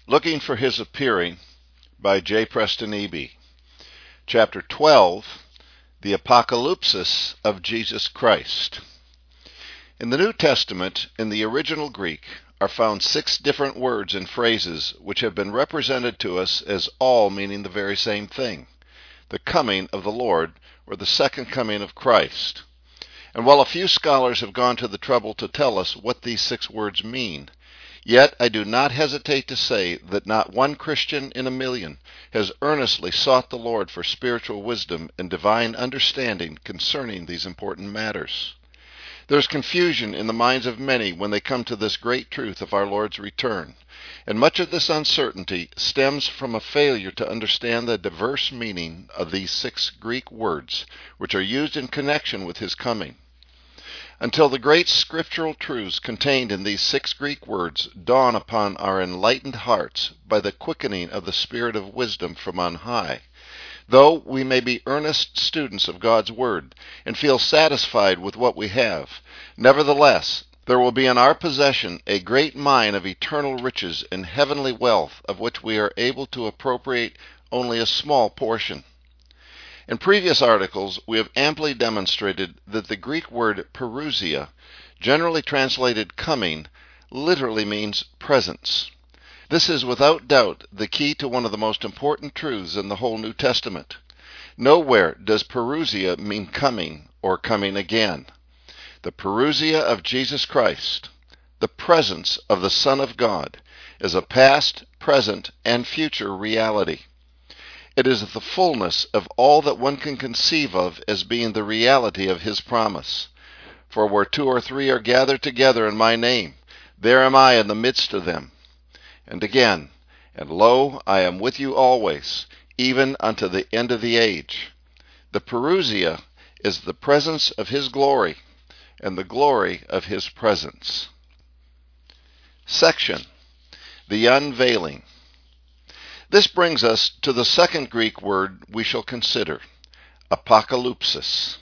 Looking for His Appearing by J. Preston Eby. Chapter 12, The Apocalypsis of Jesus Christ. In the New Testament, in the original Greek, are found 6 different words and phrases which have been represented to us as all meaning the very same thing: the coming of the Lord, or the second coming of Christ. And while a few scholars have gone to the trouble to tell us what these 6 words mean, yet I do not hesitate to say that not one Christian in a million has earnestly sought the Lord for spiritual wisdom and divine understanding concerning these important matters. There is confusion in the minds of many when they come to this great truth of our Lord's return, and much of this uncertainty stems from a failure to understand the diverse meaning of these 6 Greek words which are used in connection with His coming. Until the great scriptural truths contained in these 6 Greek words dawn upon our enlightened hearts by the quickening of the Spirit of wisdom from on high, though we may be earnest students of God's Word and feel satisfied with what we have, nevertheless, there will be in our possession a great mine of eternal riches and heavenly wealth of which we are able to appropriate only a small portion. In previous articles, we have amply demonstrated that the Greek word parousia, generally translated coming, literally means presence. This is without doubt the key to one of the most important truths in the whole New Testament. Nowhere does parousia mean coming or coming again. The parousia of Jesus Christ, the presence of the Son of God, is a past, present, and future reality. It is the fullness of all that one can conceive of as being the reality of His promise. For where 2 or 3 are gathered together in my name, there am I in the midst of them. And again, and lo, I am with you always, even unto the end of the age. The parousia is the presence of His glory, and the glory of His presence. Section: The Unveiling. This brings us to the second Greek word we shall consider: apocalypsis.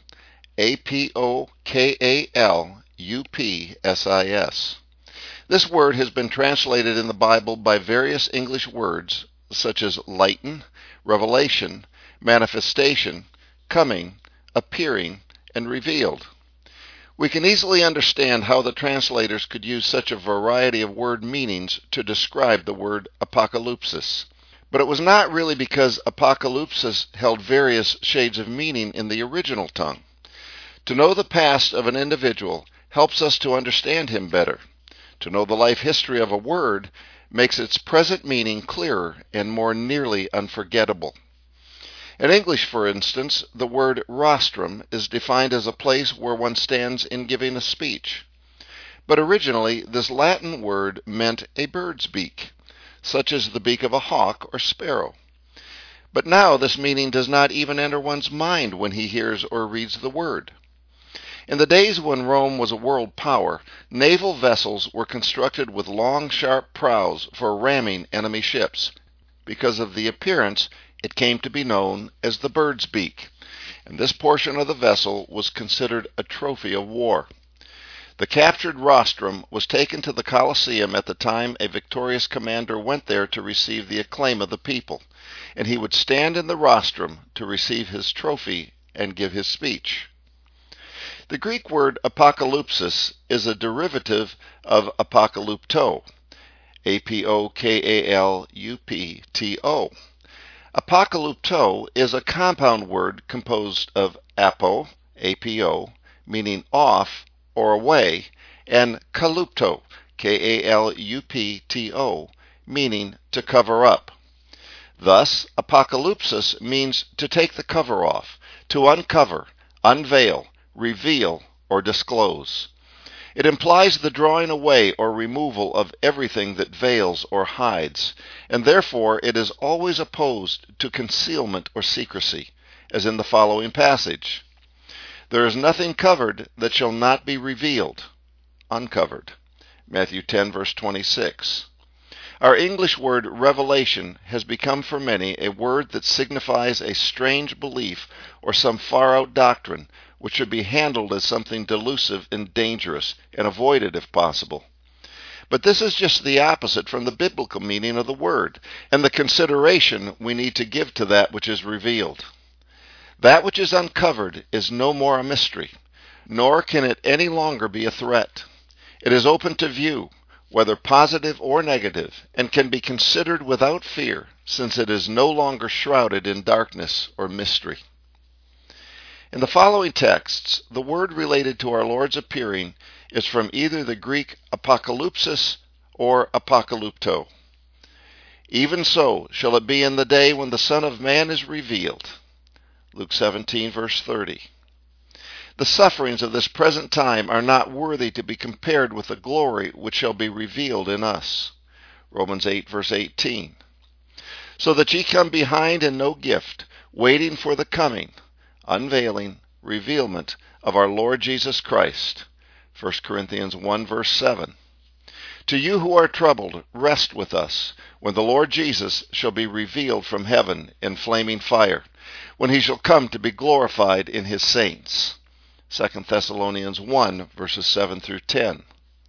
apokalupsis. This word has been translated in the Bible by various English words such as lighten, revelation, manifestation, coming, appearing, and revealed. We can easily understand how the translators could use such a variety of word meanings to describe the word apocalypsis. But it was not really because apocalypsis held various shades of meaning in the original tongue. To know the past of an individual helps us to understand him better. To know the life history of a word makes its present meaning clearer and more nearly unforgettable. In English, for instance, the word rostrum is defined as a place where one stands in giving a speech. But originally, this Latin word meant a bird's beak, such as the beak of a hawk or sparrow. But now this meaning does not even enter one's mind when he hears or reads the word. In the days when Rome was a world power, naval vessels were constructed with long, sharp prows for ramming enemy ships. Because of the appearance, it came to be known as the bird's beak, and this portion of the vessel was considered a trophy of war. The captured rostrum was taken to the Colosseum at the time a victorious commander went there to receive the acclaim of the people, and he would stand in the rostrum to receive his trophy and give his speech. The Greek word apocalypsis is a derivative of apokalypto, apokalupto. Apokalypto is a compound word composed of apo, meaning off or away, and kalupto, kalupto, meaning to cover up. Thus, apocalypsis means to take the cover off, to uncover, unveil, reveal, or disclose. It implies the drawing away or removal of everything that veils or hides, and therefore it is always opposed to concealment or secrecy, as in the following passage: There is nothing covered that shall not be revealed, uncovered. Matthew 10, verse 26. Our English word revelation has become for many a word that signifies a strange belief or some far-out doctrine which should be handled as something delusive and dangerous and avoided if possible. But this is just the opposite from the biblical meaning of the word, and the consideration we need to give to that which is revealed. That which is uncovered is no more a mystery, nor can it any longer be a threat. It is open to view, whether positive or negative, and can be considered without fear, since it is no longer shrouded in darkness or mystery. In the following texts, the word related to our Lord's appearing is from either the Greek apocalypsis or apocalypto. Even so shall it be in the day when the Son of Man is revealed. Luke 17, verse 30. The sufferings of this present time are not worthy to be compared with the glory which shall be revealed in us. Romans 8, verse 18. So that ye come behind in no gift, waiting for the coming, unveiling, revealment of our Lord Jesus Christ. 1 Corinthians 1, verse 7. To you who are troubled, rest with us, when the Lord Jesus shall be revealed from heaven in flaming fire, when he shall come to be glorified in his saints. 2 Thessalonians 1, verses 7 through 10.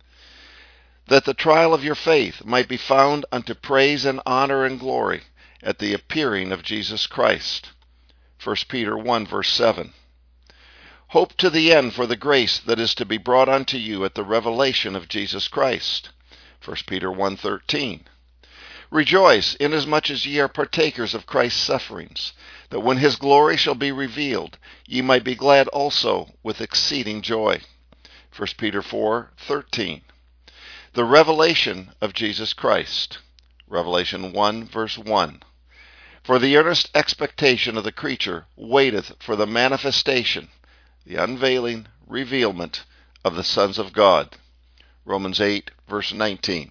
That the trial of your faith might be found unto praise and honor and glory at the appearing of Jesus Christ. 1 Peter 1, verse 7. Hope to the end for the grace that is to be brought unto you at the revelation of Jesus Christ. 1 Peter 1:13. Rejoice, inasmuch as ye are partakers of Christ's sufferings, that when his glory shall be revealed, ye might be glad also with exceeding joy. 1 Peter 4:13. The revelation of Jesus Christ. Revelation 1, verse 1. For the earnest expectation of the creature waiteth for the manifestation, the unveiling, revealment of the sons of God. Romans 8, verse 19.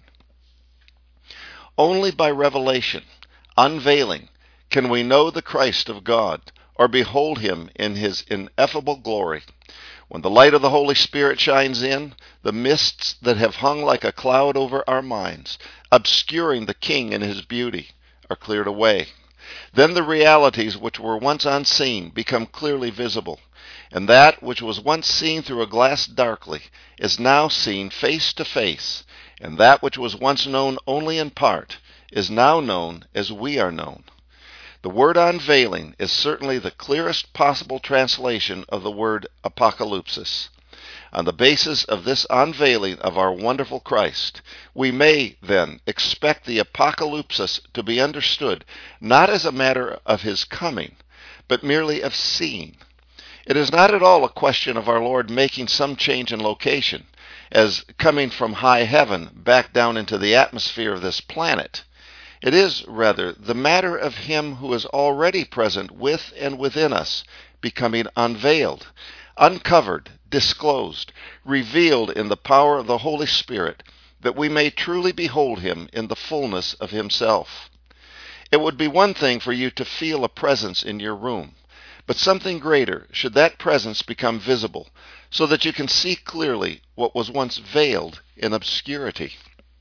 Only by revelation, unveiling, can we know the Christ of God, or behold him in his ineffable glory. When the light of the Holy Spirit shines in, the mists that have hung like a cloud over our minds, obscuring the King and his beauty, are cleared away. Then the realities which were once unseen become clearly visible, and that which was once seen through a glass darkly is now seen face to face, and that which was once known only in part is now known as we are known. The word unveiling is certainly the clearest possible translation of the word apocalypsis. On the basis of this unveiling of our wonderful Christ, we may, then, expect the apocalypsis to be understood not as a matter of his coming, but merely of seeing. It is not at all a question of our Lord making some change in location, as coming from high heaven back down into the atmosphere of this planet. It is, rather, the matter of him who is already present with and within us, becoming unveiled, uncovered, disclosed, revealed in the power of the Holy Spirit, that we may truly behold him in the fullness of himself. It would be one thing for you to feel a presence in your room, but something greater should that presence become visible, so that you can see clearly what was once veiled in obscurity.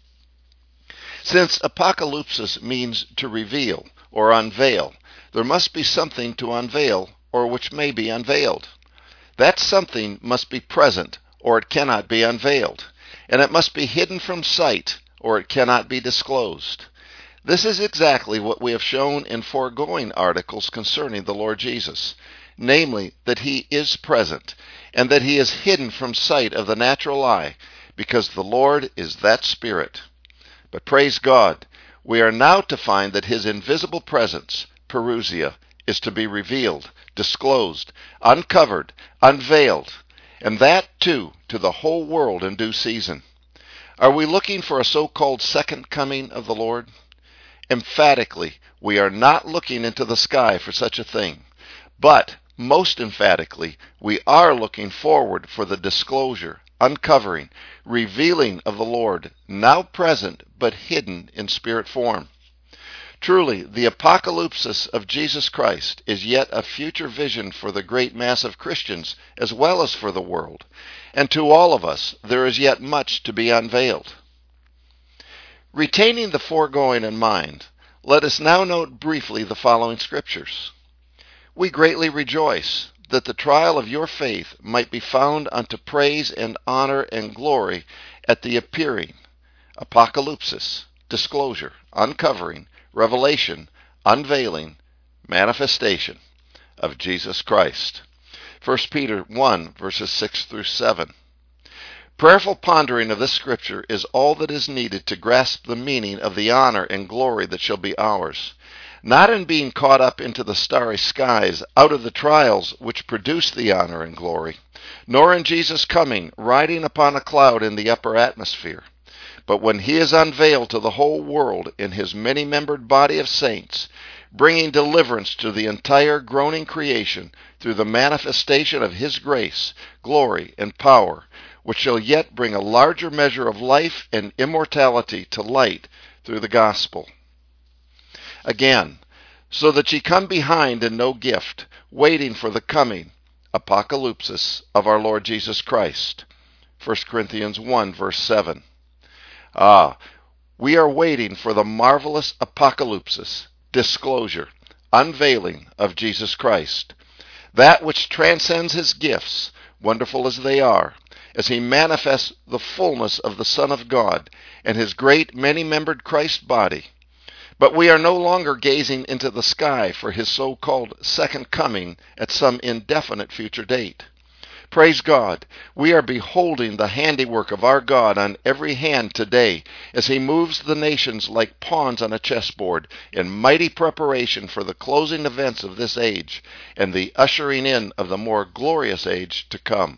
Since apocalypsis means to reveal or unveil, there must be something to unveil or which may be unveiled. That something must be present or it cannot be unveiled, and it must be hidden from sight or it cannot be disclosed. This is exactly what we have shown in foregoing articles concerning the Lord Jesus, namely that he is present and that he is hidden from sight of the natural eye, because the Lord is that Spirit. But praise God, we are now to find that his invisible presence, parousia, is to be revealed, disclosed, uncovered, unveiled, and that, too, to the whole world in due season. Are we looking for a so-called second coming of the Lord? Emphatically, we are not looking into the sky for such a thing, but most emphatically, we are looking forward for the disclosure, uncovering, revealing of the Lord, now present but hidden in spirit form. Truly, the apocalypsis of Jesus Christ is yet a future vision for the great mass of Christians as well as for the world, and to all of us there is yet much to be unveiled. Retaining the foregoing in mind, let us now note briefly the following scriptures. We greatly rejoice that the trial of your faith might be found unto praise and honor and glory at the appearing Apocalypsis, disclosure, uncovering, revelation, unveiling, manifestation of Jesus Christ. 1 Peter 1, verses 6 through 7. Prayerful pondering of this scripture is all that is needed to grasp the meaning of the honor and glory that shall be ours, not in being caught up into the starry skies out of the trials which produce the honor and glory, nor in Jesus' coming riding upon a cloud in the upper atmosphere, but when he is unveiled to the whole world in his many-membered body of saints, bringing deliverance to the entire groaning creation through the manifestation of his grace, glory, and power, which shall yet bring a larger measure of life and immortality to light through the gospel. Again, so that ye come behind in no gift, waiting for the coming, apocalypsis of our Lord Jesus Christ. 1 Corinthians 1, verse 7. We are waiting for the marvelous apocalypsis, disclosure, unveiling of Jesus Christ, that which transcends his gifts, wonderful as they are, as he manifests the fullness of the Son of God and his great many-membered Christ body. But we are no longer gazing into the sky for his so-called second coming at some indefinite future date. Praise God, we are beholding the handiwork of our God on every hand today as he moves the nations like pawns on a chessboard in mighty preparation for the closing events of this age and the ushering in of the more glorious age to come.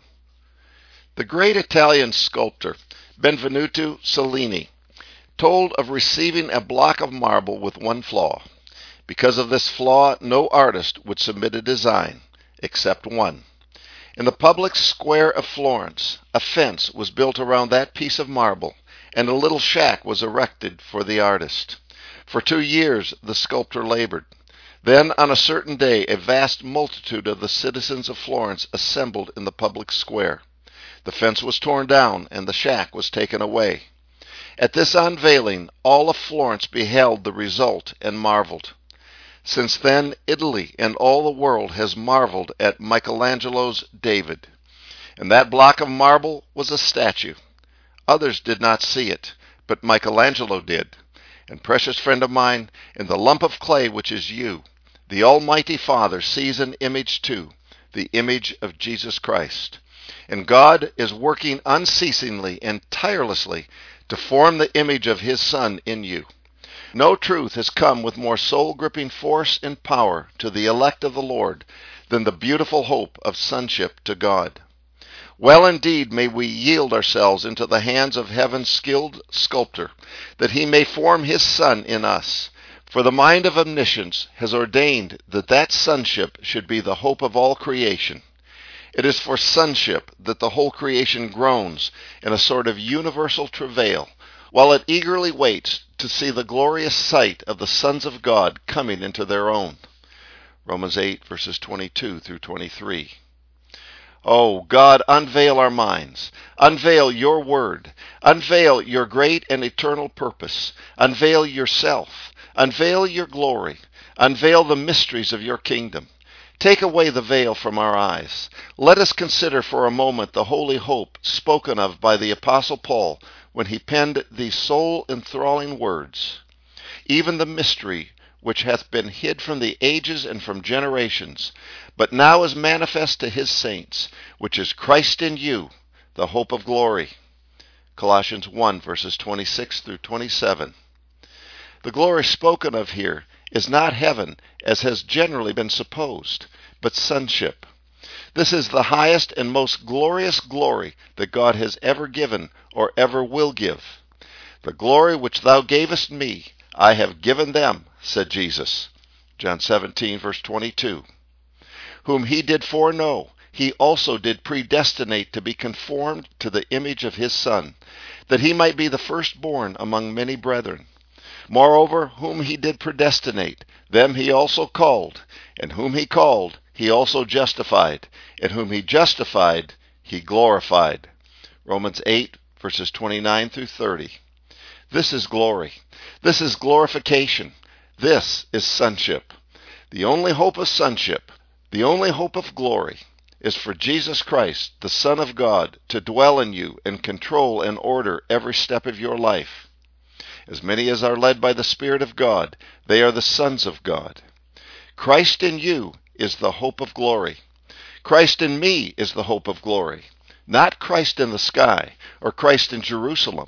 The great Italian sculptor Benvenuto Cellini told of receiving a block of marble with one flaw. Because of this flaw, no artist would submit a design, except one. In the public square of Florence, a fence was built around that piece of marble, and a little shack was erected for the artist. For 2 years the sculptor labored. Then, on a certain day, a vast multitude of the citizens of Florence assembled in the public square. The fence was torn down, and the shack was taken away. At this unveiling, all of Florence beheld the result and marveled. Since then, Italy and all the world has marveled at Michelangelo's David. And that block of marble was a statue. Others did not see it, but Michelangelo did. And precious friend of mine, in the lump of clay which is you, the Almighty Father sees an image too, the image of Jesus Christ. And God is working unceasingly and tirelessly to form the image of his Son in you. No truth has come with more soul-gripping force and power to the elect of the Lord than the beautiful hope of sonship to God. Well indeed may we yield ourselves into the hands of heaven's skilled sculptor, that he may form his Son in us. For the mind of omniscience has ordained that that sonship should be the hope of all creation. It is for sonship that the whole creation groans in a sort of universal travail, while it eagerly waits to see the glorious sight of the sons of God coming into their own. Romans 8, verses 22 through 23. Oh, God, unveil our minds. Unveil your word. Unveil your great and eternal purpose. Unveil yourself. Unveil your glory. Unveil the mysteries of your kingdom. Take away the veil from our eyes. Let us consider for a moment the holy hope spoken of by the Apostle Paul when he penned these soul-enthralling words. Even the mystery which hath been hid from the ages and from generations, but now is manifest to his saints, which is Christ in you, the hope of glory. Colossians 1, verses 26 through 27. The glory spoken of here is not heaven, as has generally been supposed, but sonship. This is the highest and most glorious glory that God has ever given or ever will give. The glory which thou gavest me, I have given them, said Jesus. John 17, verse 22. Whom he did foreknow, he also did predestinate to be conformed to the image of his Son, that he might be the firstborn among many brethren. Moreover, whom he did predestinate, them he also called, and whom he called, he also justified, and whom he justified, he glorified. Romans 8, verses 29 through 30. This is glory. This is glorification. This is sonship. The only hope of sonship, the only hope of glory, is for Jesus Christ, the Son of God, to dwell in you and control and order every step of your life. As many as are led by the Spirit of God, they are the sons of God. Christ in you is the hope of glory. Christ in me is the hope of glory. Not Christ in the sky or Christ in Jerusalem.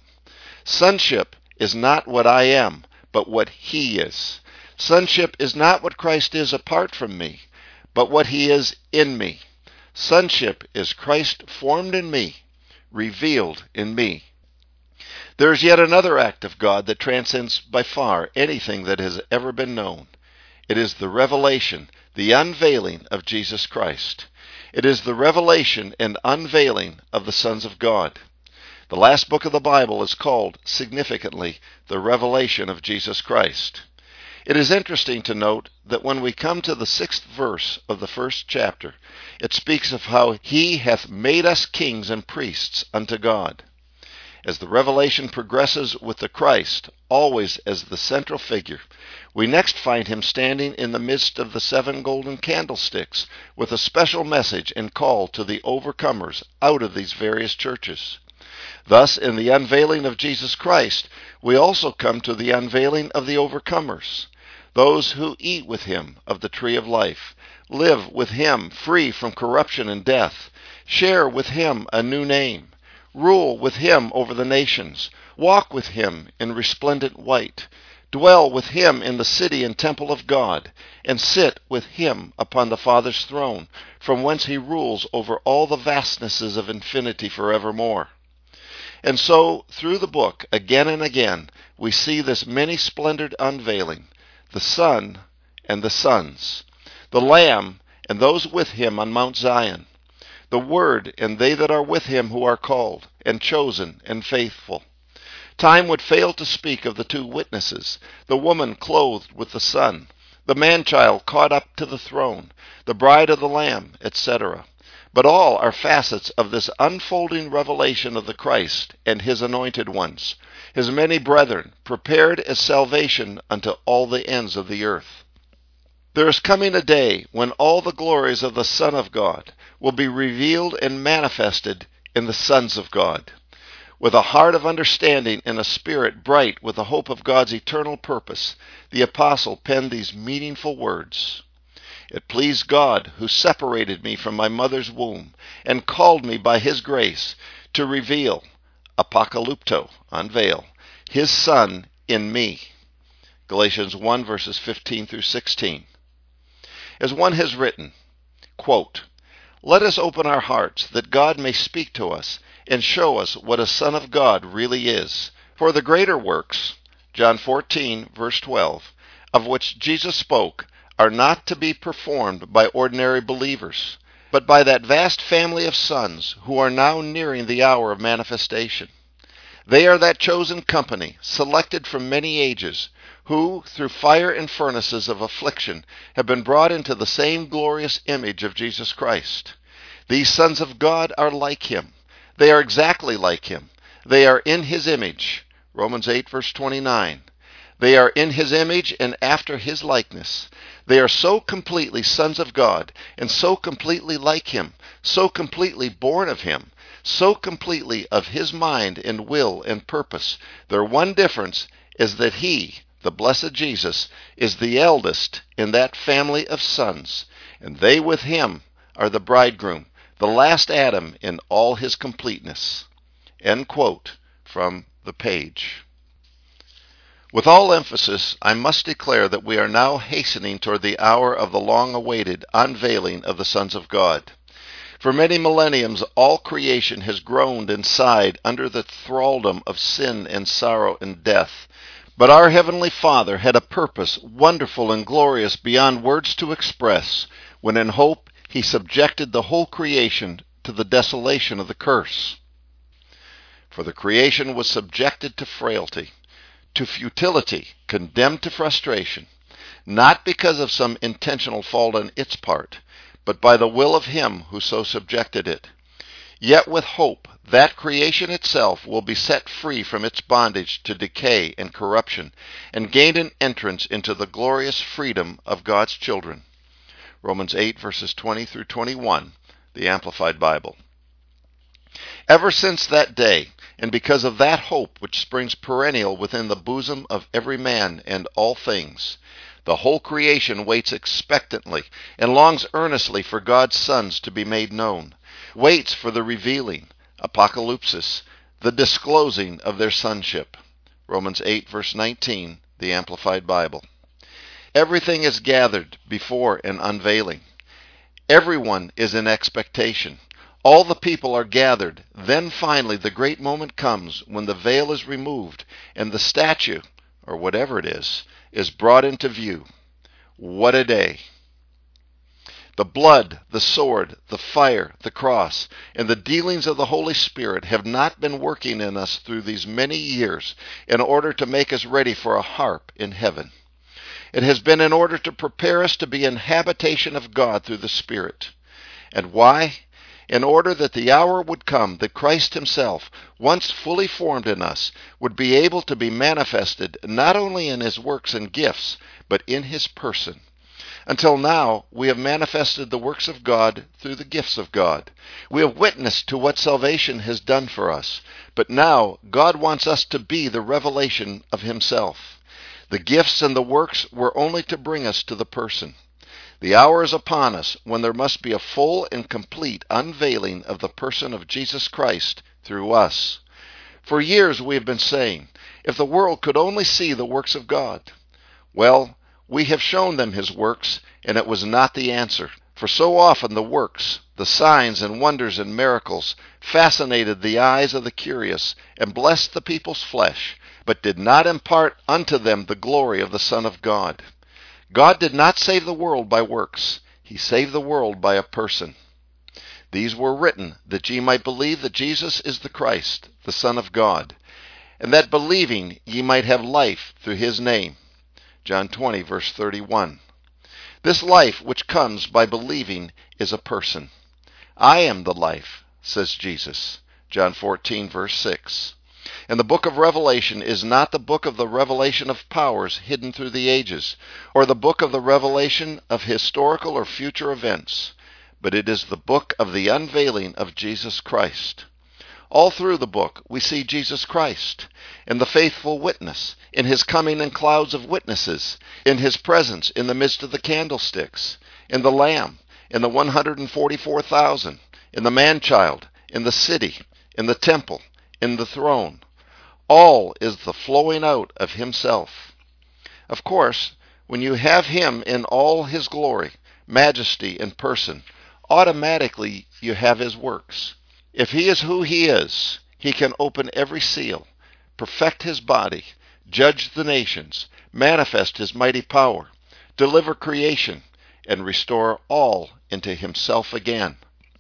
Sonship is not what I am, but what He is. Sonship is not what Christ is apart from me, but what He is in me. Sonship is Christ formed in me, revealed in me. There is yet another act of God that transcends by far anything that has ever been known. It is the revelation, the unveiling of Jesus Christ. It is the revelation and unveiling of the sons of God. The last book of the Bible is called, significantly, the revelation of Jesus Christ. It is interesting to note that when we come to the 6th verse of the 1st chapter, it speaks of how He hath made us kings and priests unto God. As the revelation progresses with the Christ, always as the central figure, we next find Him standing in the midst of the 7 golden candlesticks with a special message and call to the overcomers out of these various churches. Thus, in the unveiling of Jesus Christ, we also come to the unveiling of the overcomers, those who eat with Him of the tree of life, live with Him free from corruption and death, share with Him a new name, rule with Him over the nations, walk with Him in resplendent white, dwell with Him in the city and temple of God, and sit with Him upon the Father's throne, from whence He rules over all the vastnesses of infinity forevermore. And so, through the book, again and again, we see this many-splendored unveiling, the Son and the sons, the Lamb and those with Him on Mount Zion, the Word and they that are with Him who are called, and chosen, and faithful. Time would fail to speak of the 2 witnesses, the woman clothed with the sun, the man-child caught up to the throne, the bride of the Lamb, etc. But all are facets of this unfolding revelation of the Christ and His anointed ones, His many brethren, prepared as salvation unto all the ends of the earth. There is coming a day when all the glories of the Son of God will be revealed and manifested in the sons of God. With a heart of understanding and a spirit bright with the hope of God's eternal purpose, the apostle penned these meaningful words. It pleased God, who separated me from my mother's womb, and called me by His grace to reveal, apocalypto, unveil, His Son in me. Galatians 1 verses 15 through 16. As one has written, quote, "Let us open our hearts that God may speak to us and show us what a son of God really is. For the greater works," John 14 verse 12, "of which Jesus spoke are not to be performed by ordinary believers, but by that vast family of sons who are now nearing the hour of manifestation. They are that chosen company, selected from many ages, who, through fire and furnaces of affliction, have been brought into the same glorious image of Jesus Christ. These sons of God are like Him. They are exactly like Him. They are in His image. Romans 8, verse 29. They are in His image and after His likeness. They are so completely sons of God and so completely like Him, so completely born of Him, so completely of His mind and will and purpose. Their one difference is that He, the blessed Jesus, is the eldest in that family of sons, and they with Him are the bridegroom, the last Adam in all his completeness." End quote from the page. With all emphasis, I must declare that we are now hastening toward the hour of the long-awaited unveiling of the sons of God. For many millenniums, all creation has groaned and sighed under the thraldom of sin and sorrow and death. But our Heavenly Father had a purpose wonderful and glorious beyond words to express, when in hope He subjected the whole creation to the desolation of the curse. For the creation was subjected to frailty, to futility, condemned to frustration, not because of some intentional fault on its part, but by the will of Him who so subjected it. Yet with hope, that creation itself will be set free from its bondage to decay and corruption, and gain an entrance into the glorious freedom of God's children. Romans 8, verses 20 through 21, the Amplified Bible. Ever since that day, and because of that hope which springs perennial within the bosom of every man and all things, the whole creation waits expectantly and longs earnestly for God's sons to be made known, waits for the revealing, apocalypsis, the disclosing of their sonship. Romans 8, verse 19, the Amplified Bible. Everything is gathered before an unveiling. Everyone is in expectation. All the people are gathered. Then finally the great moment comes when the veil is removed and the statue, or whatever it is brought into view. What a day! The blood, the sword, the fire, the cross, and the dealings of the Holy Spirit have not been working in us through these many years in order to make us ready for a harp in heaven. It has been in order to prepare us to be in habitation of God through the Spirit. And why? In order that the hour would come that Christ himself, once fully formed in us, would be able to be manifested not only in his works and gifts, but in his person. Until now, we have manifested the works of God through the gifts of God. We have witnessed to what salvation has done for us. But now, God wants us to be the revelation of himself. The gifts and the works were only to bring us to the person. The hour is upon us when there must be a full and complete unveiling of the person of Jesus Christ through us. For years we have been saying, if the world could only see the works of God. Well, we have shown them his works, and it was not the answer. For so often the works, the signs and wonders and miracles, fascinated the eyes of the curious and blessed the people's flesh, but did not impart unto them the glory of the Son of God. God did not save the world by works. He saved the world by a person. These were written that ye might believe that Jesus is the Christ, the Son of God, and that believing ye might have life through his name. John 20, verse 31. This life which comes by believing is a person. I am the life, says Jesus. John 14, verse 6. And the book of Revelation is not the book of the revelation of powers hidden through the ages, or the book of the revelation of historical or future events, but it is the book of the unveiling of Jesus Christ. All through the book we see Jesus Christ, in the faithful witness, in his coming in clouds of witnesses, in his presence in the midst of the candlesticks, in the Lamb, in the 144,000, in the man-child, in the city, in the temple, in the throne. All is the flowing out of himself. Of course, when you have him in all his glory, majesty, and person, automatically you have his works. If he is who he is, he can open every seal, perfect his body, judge the nations, manifest his mighty power, deliver creation, and restore all into himself again.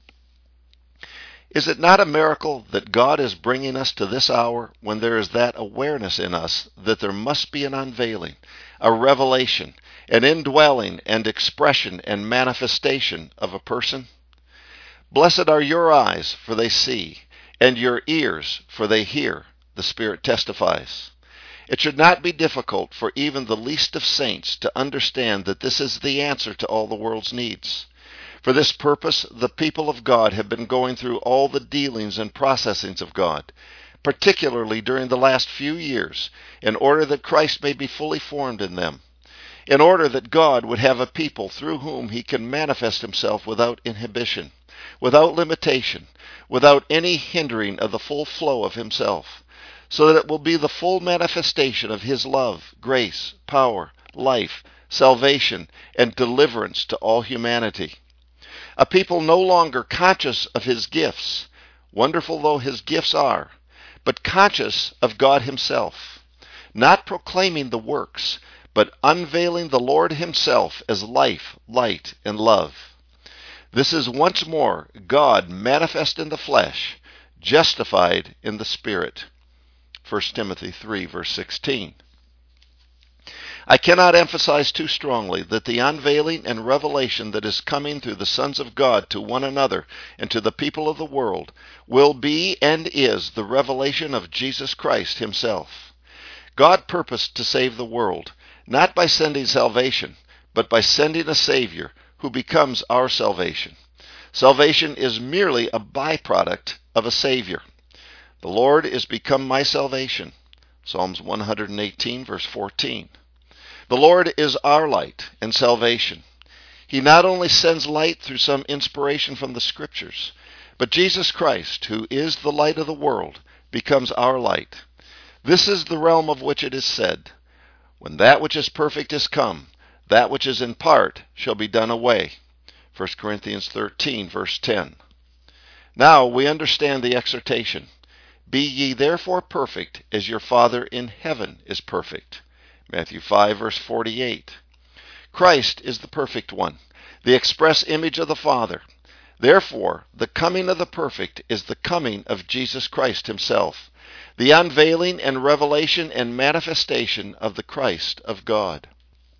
Is it not a miracle that God is bringing us to this hour when there is that awareness in us that there must be an unveiling, a revelation, an indwelling and expression and manifestation of a person? Blessed are your eyes, for they see, and your ears, for they hear, the Spirit testifies. It should not be difficult for even the least of saints to understand that this is the answer to all the world's needs. For this purpose, the people of God have been going through all the dealings and processings of God, particularly during the last few years, in order that Christ may be fully formed in them, in order that God would have a people through whom he can manifest himself without inhibition, without limitation, without any hindering of the full flow of himself, so that it will be the full manifestation of his love, grace, power, life, salvation, and deliverance to all humanity. A people no longer conscious of his gifts, wonderful though his gifts are, but conscious of God himself, not proclaiming the works, but unveiling the Lord himself as life, light, and love. This is once more God manifest in the flesh, justified in the Spirit. 1 Timothy 3, verse 16. I cannot emphasize too strongly that the unveiling and revelation that is coming through the sons of God to one another and to the people of the world will be and is the revelation of Jesus Christ himself. God purposed to save the world, not by sending salvation, but by sending a Savior who becomes our salvation. Salvation is merely a byproduct of a Savior. The Lord is become my salvation. Psalms 118, verse 14. The Lord is our light and salvation. He not only sends light through some inspiration from the Scriptures, but Jesus Christ, who is the light of the world, becomes our light. This is the realm of which it is said, when that which is perfect is come, that which is in part shall be done away. 1 Corinthians 13, verse 10. Now we understand the exhortation. Be ye therefore perfect, as your Father in heaven is perfect. Matthew 5, verse 48. Christ is the perfect one, the express image of the Father. Therefore, the coming of the perfect is the coming of Jesus Christ himself, the unveiling and revelation and manifestation of the Christ of God.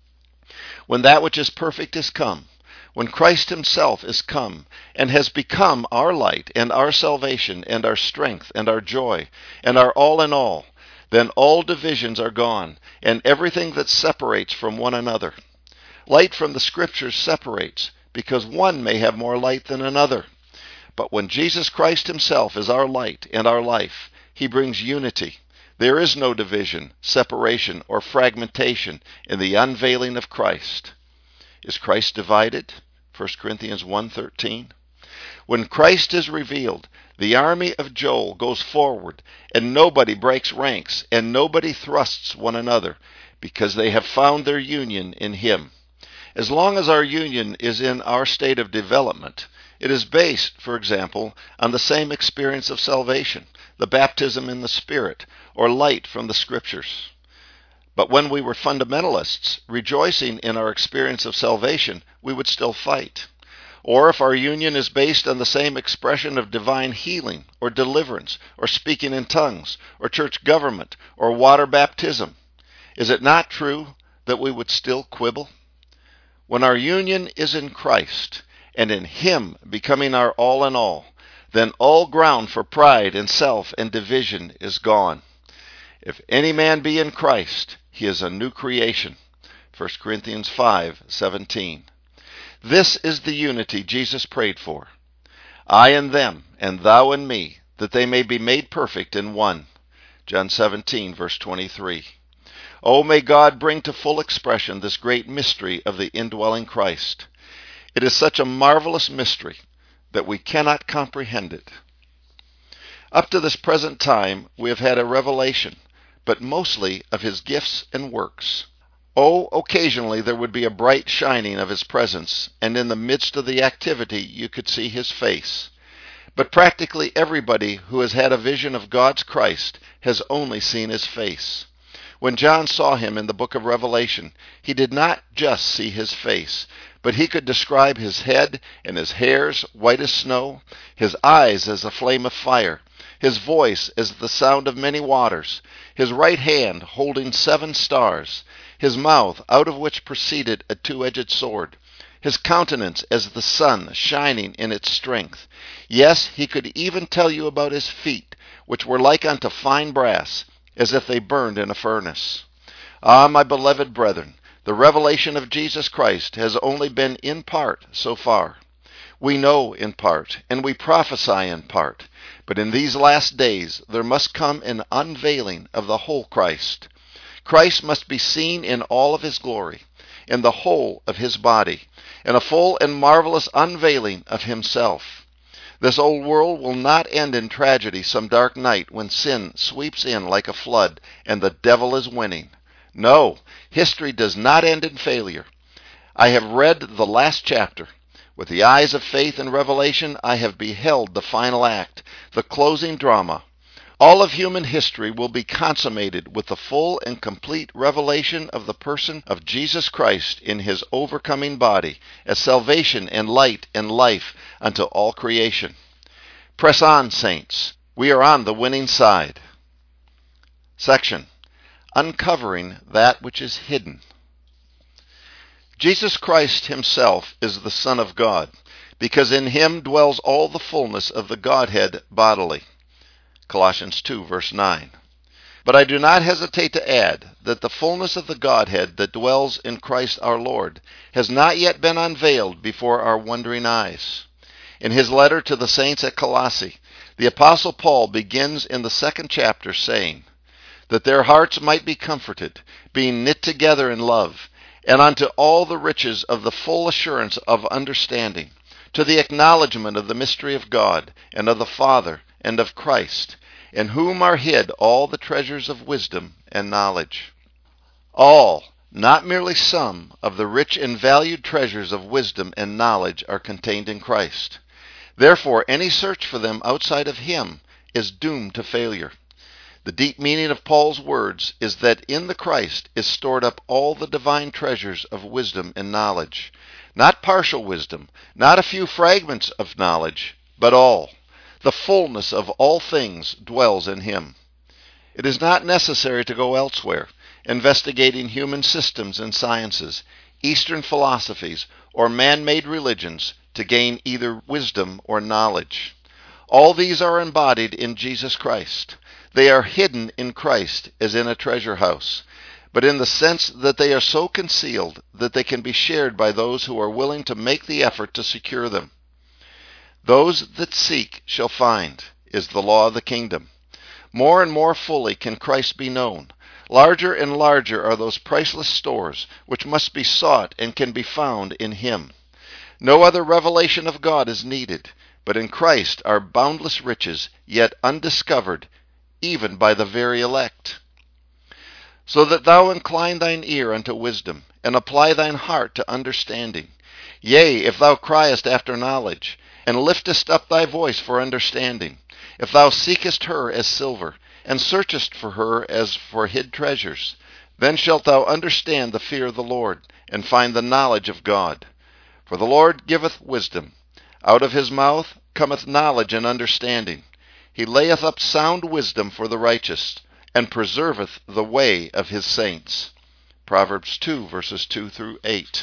When that which is perfect is come, when Christ himself is come and has become our light and our salvation and our strength and our joy and our all in all, then all divisions are gone and everything that separates from one another. Light from the Scriptures separates, because one may have more light than another. But when Jesus Christ himself is our light and our life, he brings unity. There is no division, separation, or fragmentation in the unveiling of Christ. Is Christ divided? 1 Corinthians 1:13. When Christ is revealed, the army of Joel goes forward, and nobody breaks ranks, and nobody thrusts one another, because they have found their union in him. As long as our union is in our state of development, it is based, for example, on the same experience of salvation, the baptism in the Spirit, or light from the Scriptures. But when we were fundamentalists, rejoicing in our experience of salvation, we would still fight. Or if our union is based on the same expression of divine healing, or deliverance, or speaking in tongues, or church government, or water baptism, is it not true that we would still quibble? When our union is in Christ, and in him becoming our all in all, then all ground for pride and self and division is gone. If any man be in Christ, he is a new creation. 1 Corinthians 5:17. This is the unity Jesus prayed for. I in them, and thou in me, that they may be made perfect in one. John 17, verse 23. Oh, may God bring to full expression this great mystery of the indwelling Christ. It is such a marvelous mystery that we cannot comprehend it. Up to this present time, we have had a revelation, but mostly of his gifts and works. Oh, occasionally there would be a bright shining of his presence, and in the midst of the activity you could see his face. But practically everybody who has had a vision of God's Christ has only seen his face. When John saw him in the book of Revelation, he did not just see his face, but he could describe his head and his hairs white as snow, his eyes as a flame of fire, his voice as the sound of many waters, his right hand holding 7 stars, his mouth out of which proceeded a 2-edged sword, his countenance as the sun shining in its strength. Yes, he could even tell you about his feet, which were like unto fine brass, as if they burned in a furnace. Ah, my beloved brethren, the revelation of Jesus Christ has only been in part so far. We know in part, and we prophesy in part, but in these last days there must come an unveiling of the whole Christ. Christ must be seen in all of his glory, in the whole of his body, in a full and marvelous unveiling of himself. This old world will not end in tragedy some dark night when sin sweeps in like a flood and the devil is winning. No, history does not end in failure. I have read the last chapter. With the eyes of faith and revelation, I have beheld the final act, the closing drama. All of human history will be consummated with the full and complete revelation of the person of Jesus Christ in his overcoming body, as salvation and light and life unto all creation. Press on, saints. We are on the winning side. Section: Uncovering that which is hidden. Jesus Christ himself is the Son of God, because in him dwells all the fullness of the Godhead bodily. Colossians 2, verse 9. But I do not hesitate to add that the fullness of the Godhead that dwells in Christ our Lord has not yet been unveiled before our wondering eyes. In his letter to the saints at Colossae, The Apostle Paul begins in the 2nd chapter saying, that their hearts might be comforted, being knit together in love, and unto all the riches of the full assurance of understanding, to the acknowledgement of the mystery of God, and of the Father, and of Christ, in whom are hid all the treasures of wisdom and knowledge. All, not merely some, of the rich and valued treasures of wisdom and knowledge are contained in Christ. Therefore, any search for them outside of Him is doomed to failure. The deep meaning of Paul's words is that in the Christ is stored up all the divine treasures of wisdom and knowledge. Not partial wisdom, not a few fragments of knowledge, but all. The fullness of all things dwells in Him. It is not necessary to go elsewhere, investigating human systems and sciences, Eastern philosophies, or man-made religions to gain either wisdom or knowledge. All these are embodied in Jesus Christ. They are hidden in Christ as in a treasure house, but in the sense that they are so concealed that they can be shared by those who are willing to make the effort to secure them. Those that seek shall find, is the law of the kingdom. More and more fully can Christ be known. Larger and larger are those priceless stores which must be sought and can be found in Him. No other revelation of God is needed, but in Christ are boundless riches, yet undiscovered, even by the very elect. So that thou incline thine ear unto wisdom, and apply thine heart to understanding. Yea, if thou criest after knowledge, and liftest up thy voice for understanding, if thou seekest her as silver, and searchest for her as for hid treasures, then shalt thou understand the fear of the Lord, and find the knowledge of God. For the Lord giveth wisdom. Out of His mouth cometh knowledge and understanding. He layeth up sound wisdom for the righteous, and preserveth the way of His saints. Proverbs 2, verses 2 through 8.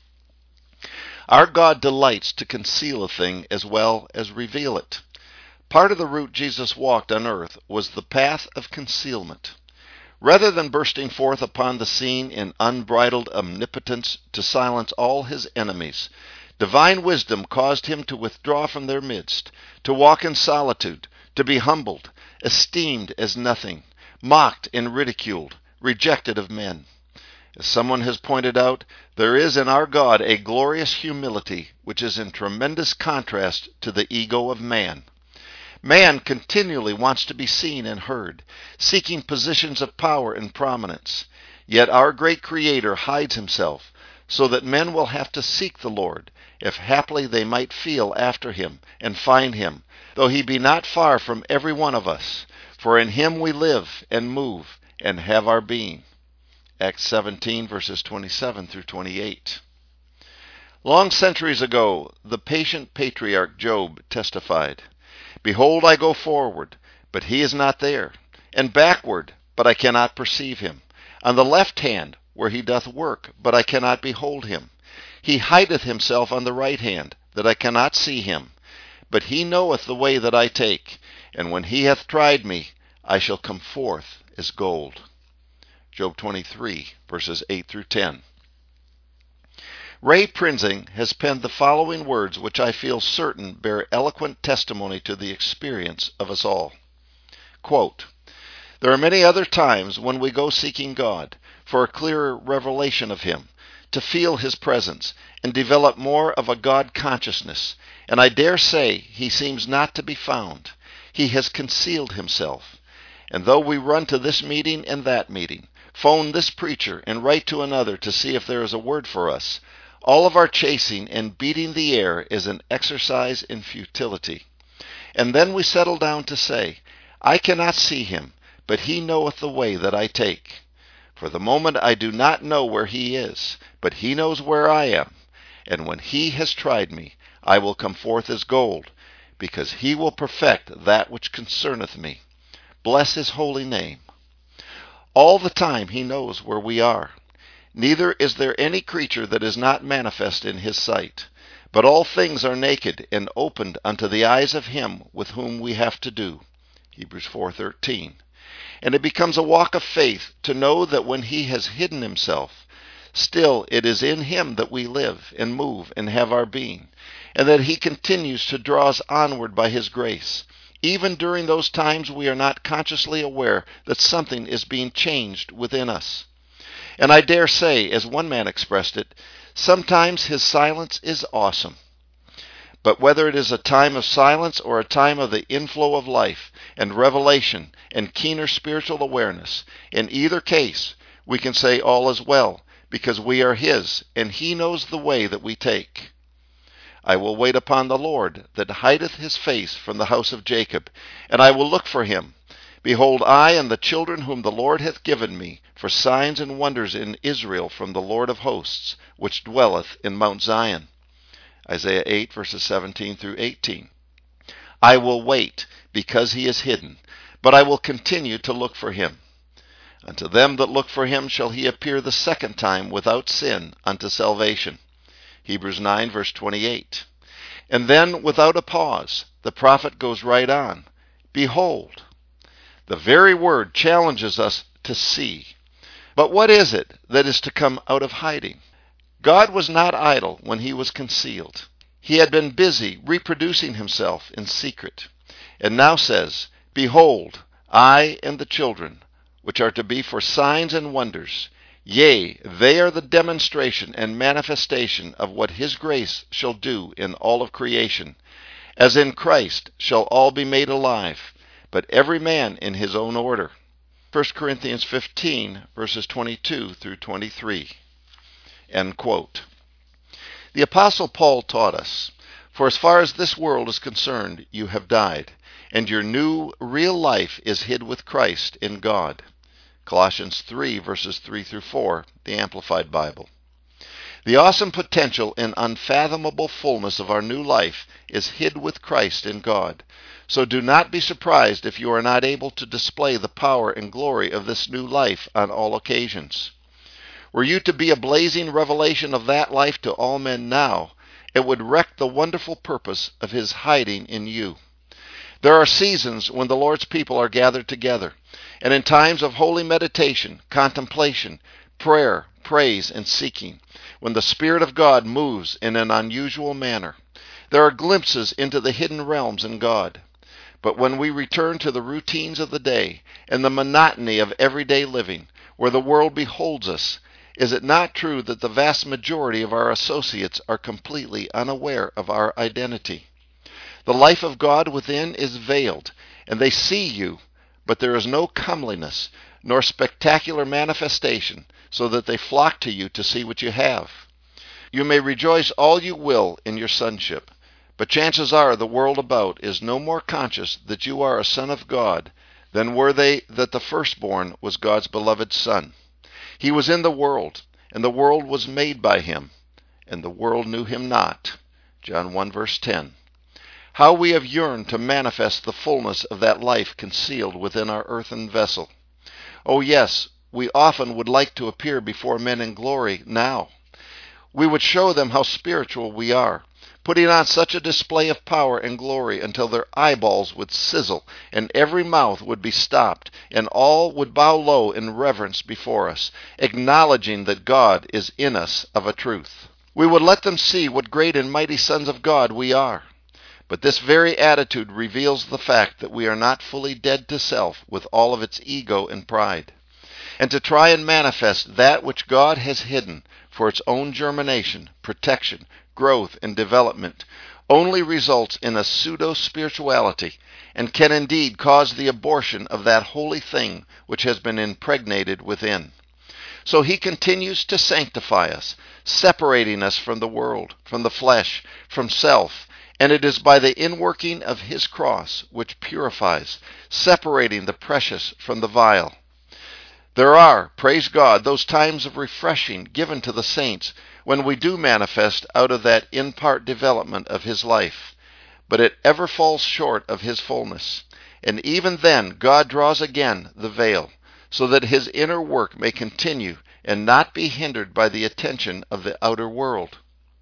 Our God delights to conceal a thing as well as reveal it. Part of the route Jesus walked on earth was the path of concealment. Rather than bursting forth upon the scene in unbridled omnipotence to silence all His enemies, divine wisdom caused Him to withdraw from their midst, to walk in solitude, to be humbled, esteemed as nothing, mocked and ridiculed, rejected of men. As someone has pointed out, there is in our God a glorious humility which is in tremendous contrast to the ego of man. Man continually wants to be seen and heard, seeking positions of power and prominence. Yet our great Creator hides Himself, so that men will have to seek the Lord, if haply they might feel after Him and find Him, though He be not far from every one of us. For in Him we live and move and have our being. Acts 17, verses 27 through 28. Long centuries ago, the patient patriarch Job testified, Behold, I go forward, but He is not there, and backward, but I cannot perceive Him. On the left hand, where He doth work, but I cannot behold Him. He hideth Himself on the right hand, that I cannot see Him. But He knoweth the way that I take, and when He hath tried me, I shall come forth as gold. Job 23, verses 8 through 10. Ray Prinzing has penned the following words which I feel certain bear eloquent testimony to the experience of us all. Quote, There are many other times when we go seeking God for a clearer revelation of Him, to feel His presence, and develop more of a God consciousness, and I dare say He seems not to be found. He has concealed Himself. And though we run to this meeting and that meeting, phone this preacher and write to another to see if there is a word for us, all of our chasing and beating the air is an exercise in futility. And then we settle down to say, I cannot see Him, but He knoweth the way that I take. For the moment I do not know where He is, but He knows where I am. And when He has tried me, I will come forth as gold, because He will perfect that which concerneth me. Bless His holy name. All the time He knows where we are. Neither is there any creature that is not manifest in His sight. But all things are naked and opened unto the eyes of Him with whom we have to do. Hebrews 4:13. And it becomes a walk of faith to know that when He has hidden Himself, still it is in Him that we live and move and have our being, and that He continues to draw us onward by His grace, Even during those times, we are not consciously aware that something is being changed within us. And I dare say, as one man expressed it, sometimes his silence is awesome. But whether it is a time of silence or a time of the inflow of life and revelation and keener spiritual awareness, in either case, we can say all is well, because we are His, and He knows the way that we take. I will wait upon the Lord, that hideth His face from the house of Jacob, and I will look for Him. Behold, I and the children whom the Lord hath given me, for signs and wonders in Israel from the Lord of hosts, which dwelleth in Mount Zion. Isaiah 8, verses 17 through 18. I will wait, because He is hidden, but I will continue to look for Him. Unto them that look for Him shall He appear the second time without sin unto salvation. Hebrews 9, verse 28. And then, without a pause, the prophet goes right on. Behold. The very word challenges us to see. But what is it that is to come out of hiding? God was not idle when He was concealed. He had been busy reproducing Himself in secret, and now says, Behold, I and the children, which are to be for signs and wonders, yea, they are the demonstration and manifestation of what His grace shall do in all of creation. As in Christ shall all be made alive, but every man in his own order. 1 Corinthians 15, verses 22 through 23. End quote. The Apostle Paul taught us, For as far as this world is concerned, you have died, and your new real life is hid with Christ in God. Colossians 3, verses 3 through 4, the Amplified Bible. The awesome potential and unfathomable fullness of our new life is hid with Christ in God. So do not be surprised if you are not able to display the power and glory of this new life on all occasions. Were you to be a blazing revelation of that life to all men now, it would wreck the wonderful purpose of His hiding in you. There are seasons when the Lord's people are gathered together, and in times of holy meditation, contemplation, prayer, praise, and seeking, when the Spirit of God moves in an unusual manner. There are glimpses into the hidden realms in God. But when we return to the routines of the day and the monotony of everyday living, where the world beholds us, is it not true that the vast majority of our associates are completely unaware of our identity? The life of God within is veiled, and they see you, but there is no comeliness, nor spectacular manifestation, so that they flock to you to see what you have. You may rejoice all you will in your sonship, but chances are the world about is no more conscious that you are a son of God than were they that the firstborn was God's beloved Son. He was in the world, and the world was made by Him, and the world knew Him not. John 1, verse 10. How we have yearned to manifest the fullness of that life concealed within our earthen vessel. Oh yes, we often would like to appear before men in glory now. We would show them how spiritual we are, putting on such a display of power and glory until their eyeballs would sizzle and every mouth would be stopped and all would bow low in reverence before us, acknowledging that God is in us of a truth. We would let them see what great and mighty sons of God we are. But this very attitude reveals the fact that we are not fully dead to self with all of its ego and pride. And to try and manifest that which God has hidden for its own germination, protection, growth, and development only results in a pseudo-spirituality and can indeed cause the abortion of that holy thing which has been impregnated within. So He continues to sanctify us, separating us from the world, from the flesh, from self, and it is by the inworking of His cross which purifies, separating the precious from the vile. There are, praise God, those times of refreshing given to the saints when we do manifest out of that in-part development of His life, but it ever falls short of His fullness. And even then God draws again the veil, so that His inner work may continue and not be hindered by the attention of the outer world.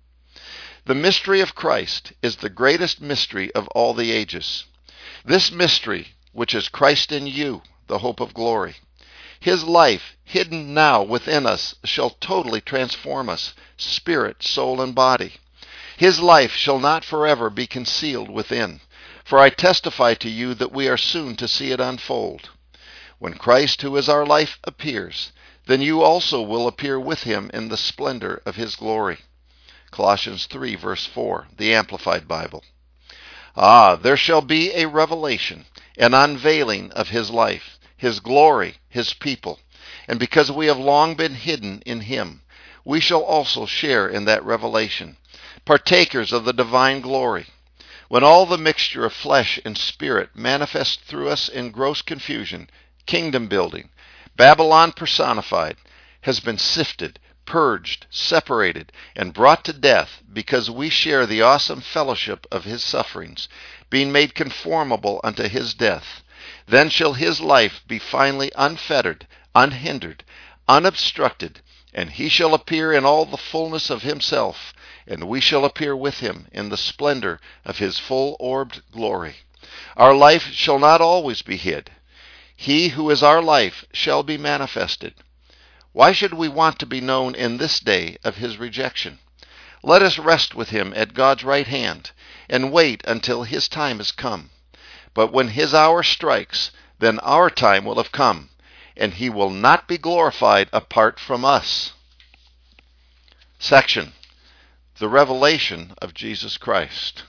The mystery of Christ is the greatest mystery of all the ages. This mystery, which is Christ in you, the hope of glory. His life, hidden now within us, shall totally transform us, spirit, soul, and body. His life shall not forever be concealed within, For I testify to you that we are soon to see it unfold. When Christ, who is our life, appears, then you also will appear with him in the splendor of his glory. Colossians 3, verse 4, the Amplified Bible. There shall be a revelation, an unveiling of his life, his glory, his people. And because we have long been hidden in him, we shall also share in that revelation, partakers of the divine glory. When all the mixture of flesh and spirit manifests through us in gross confusion, kingdom building, Babylon personified, has been sifted, purged, separated, and brought to death because we share the awesome fellowship of his sufferings, being made conformable unto his death, then shall his life be finally unfettered, unhindered, unobstructed, and he shall appear in all the fullness of himself, and we shall appear with him in the splendor of his full-orbed glory. Our life shall not always be hid. He who is our life shall be manifested. Why should we want to be known in this day of his rejection? Let us rest with him at God's right hand, and wait until his time is come. But when his hour strikes, then our time will have come, and he will not be glorified apart from us. Section: The Revelation of Jesus Christ.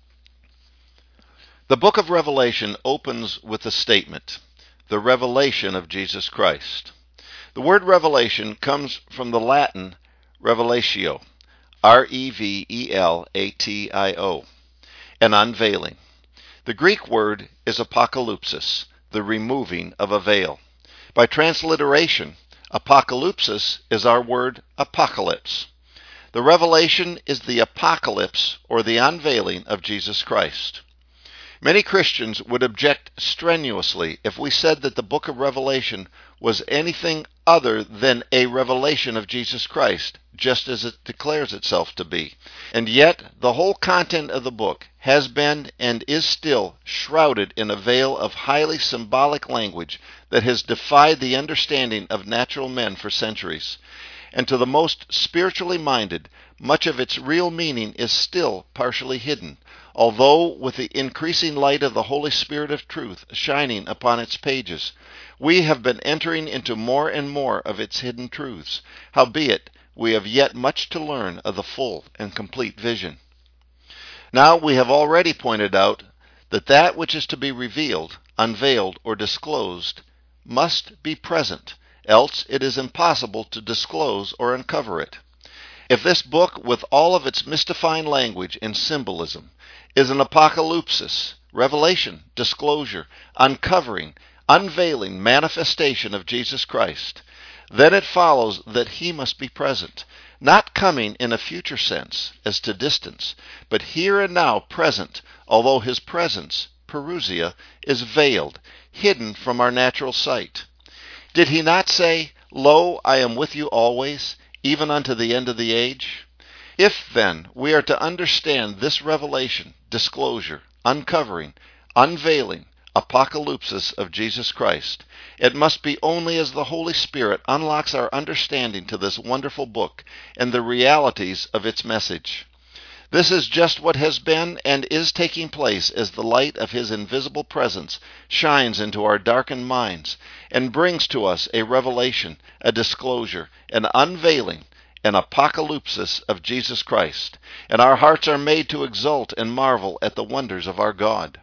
The book of Revelation opens with the statement, the revelation of Jesus Christ. The word revelation comes from the Latin revelatio, R-E-V-E-L-A-T-I-O, an unveiling. The Greek word is apocalypsis, the removing of a veil. By transliteration, apocalypsis is our word apocalypse. The revelation is the apocalypse or the unveiling of Jesus Christ. Many Christians would object strenuously if we said that the book of Revelation was anything other than a revelation of Jesus Christ, just as it declares itself to be. And yet, the whole content of the book has been and is still shrouded in a veil of highly symbolic language that has defied the understanding of natural men for centuries. And to the most spiritually minded, much of its real meaning is still partially hidden, although with the increasing light of the Holy Spirit of truth shining upon its pages, we have been entering into more and more of its hidden truths. Howbeit, we have yet much to learn of the full and complete vision. Now we have already pointed out that that which is to be revealed, unveiled, or disclosed must be present, else it is impossible to disclose or uncover it. If this book, with all of its mystifying language and symbolism, is an apocalypsis, revelation, disclosure, uncovering, unveiling manifestation of Jesus Christ, then it follows that he must be present, not coming in a future sense as to distance, but here and now present, although his presence, parousia, is veiled, hidden from our natural sight. Did he not say, "Lo, I am with you always, even unto the end of the age"? If, then, we are to understand this revelation, disclosure, uncovering, unveiling, apocalypsis of Jesus Christ, it must be only as the Holy Spirit unlocks our understanding to this wonderful book and the realities of its message. This is just what has been and is taking place as the light of his invisible presence shines into our darkened minds and brings to us a revelation, a disclosure, an unveiling, an apocalypsis of Jesus Christ, and our hearts are made to exult and marvel at the wonders of our God.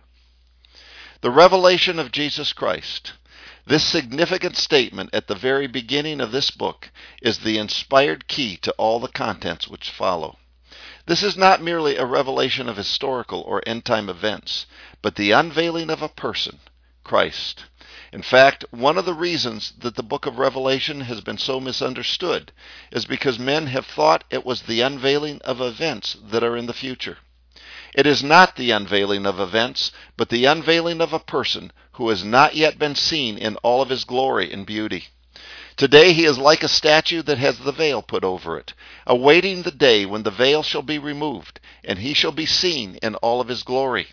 The revelation of Jesus Christ. This significant statement at the very beginning of this book is the inspired key to all the contents which follow. This is not merely a revelation of historical or end-time events, but the unveiling of a person, Christ. In fact, one of the reasons that the book of Revelation has been so misunderstood is because men have thought it was the unveiling of events that are in the future. It is not the unveiling of events, but the unveiling of a person who has not yet been seen in all of his glory and beauty. Today he is like a statue that has the veil put over it, awaiting the day when the veil shall be removed, and he shall be seen in all of his glory.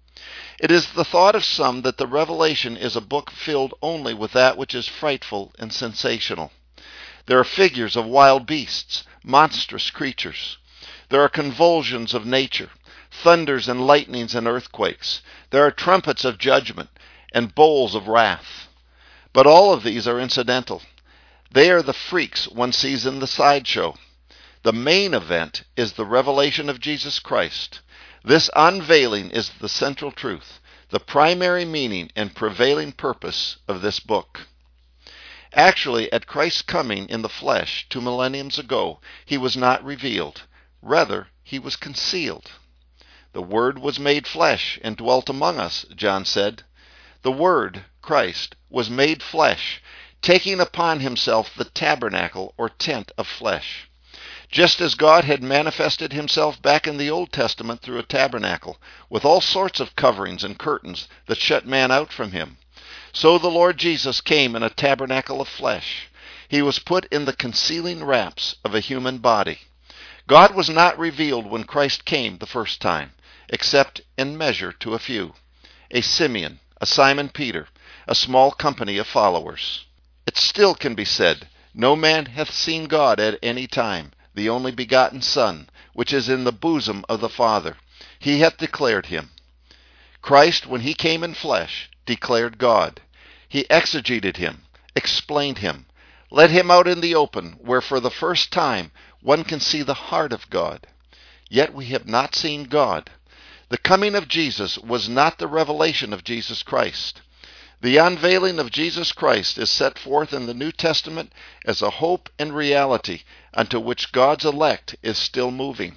It is the thought of some that the Revelation is a book filled only with that which is frightful and sensational. There are figures of wild beasts, monstrous creatures. There are convulsions of nature, thunders and lightnings and earthquakes. There are trumpets of judgment and bowls of wrath. But all of these are incidental. They are the freaks one sees in the sideshow. The main event is the revelation of Jesus Christ. This unveiling is the central truth, the primary meaning and prevailing purpose of this book. Actually, at Christ's coming in the flesh 2 millenniums ago, he was not revealed. Rather, he was concealed. The Word was made flesh and dwelt among us, John said. The Word, Christ, was made flesh, taking upon himself the tabernacle or tent of flesh. Just as God had manifested himself back in the Old Testament through a tabernacle, with all sorts of coverings and curtains that shut man out from him, so the Lord Jesus came in a tabernacle of flesh. He was put in the concealing wraps of a human body. God was not revealed when Christ came the first time, except in measure to a few. A Simeon, a Simon Peter, a small company of followers. It still can be said, no man hath seen God at any time, the only begotten Son, which is in the bosom of the Father. He hath declared him. Christ, when he came in flesh, declared God. He exegeted him, explained him, led him out in the open, where for the first time one can see the heart of God. Yet we have not seen God. The coming of Jesus was not the revelation of Jesus Christ. The unveiling of Jesus Christ is set forth in the New Testament as a hope and reality unto which God's elect is still moving.